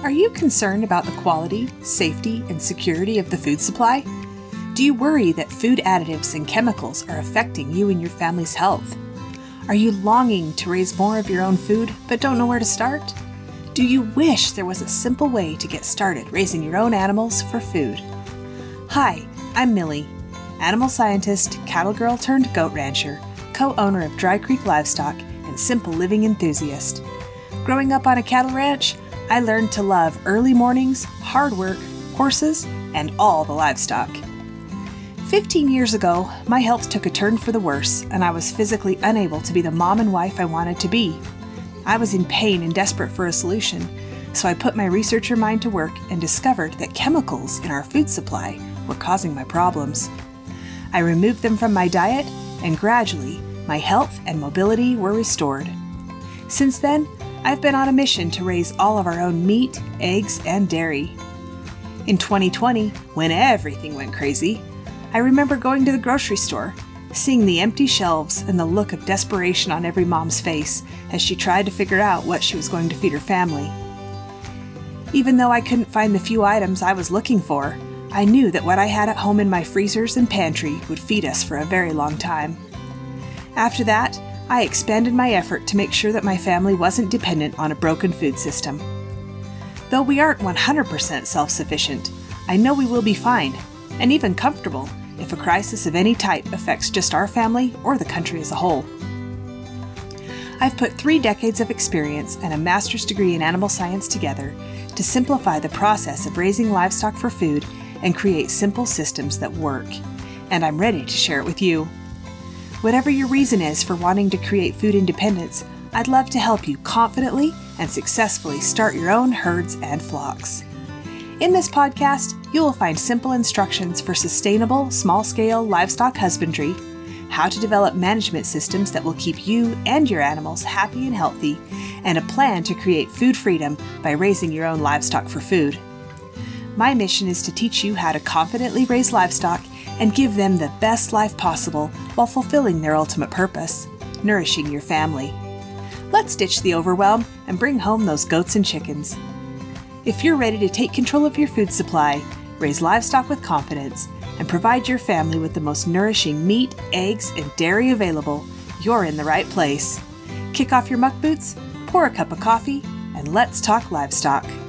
Are you concerned about the quality, safety, and security of the food supply? Do you worry that food additives and chemicals are affecting you and your family's health? Are you longing to raise more of your own food but don't know where to start? Do you wish there was a simple way to get started raising your own animals for food? Hi, I'm Millie, animal scientist, cattle girl turned goat rancher, co-owner of Dry Creek Livestock, and simple living enthusiast. Growing up on a cattle ranch, I learned to love early mornings, hard work, horses, and all the livestock. 15 years ago, my health took a turn for the worse, and I was physically unable to be the mom and wife I wanted to be. I was in pain and desperate for a solution, so I put my researcher mind to work and discovered that chemicals in our food supply were causing my problems. I removed them from my diet, and gradually, my health and mobility were restored. Since then, I've been on a mission to raise all of our own meat, eggs, and dairy. In 2020, when everything went crazy, I remember going to the grocery store, seeing the empty shelves and the look of desperation on every mom's face as she tried to figure out what she was going to feed her family. Even though I couldn't find the few items I was looking for, I knew that what I had at home in my freezers and pantry would feed us for a very long time. After that, I expanded my effort to make sure that my family wasn't dependent on a broken food system. Though we aren't 100% self-sufficient, I know we will be fine, and even comfortable, if a crisis of any type affects just our family or the country as a whole. I've put 3 decades of experience and a master's degree in animal science together to simplify the process of raising livestock for food and create simple systems that work, and I'm ready to share it with you. Whatever your reason is for wanting to create food independence, I'd love to help you confidently and successfully start your own herds and flocks. In this podcast, you will find simple instructions for sustainable, small-scale livestock husbandry, how to develop management systems that will keep you and your animals happy and healthy, and a plan to create food freedom by raising your own livestock for food. My mission is to teach you how to confidently raise livestock and give them the best life possible while fulfilling their ultimate purpose, nourishing your family. Let's ditch the overwhelm and bring home those goats and chickens. If you're ready to take control of your food supply, raise livestock with confidence, and provide your family with the most nourishing meat, eggs, and dairy available, you're in the right place. Kick off your muck boots, pour a cup of coffee, and let's talk livestock.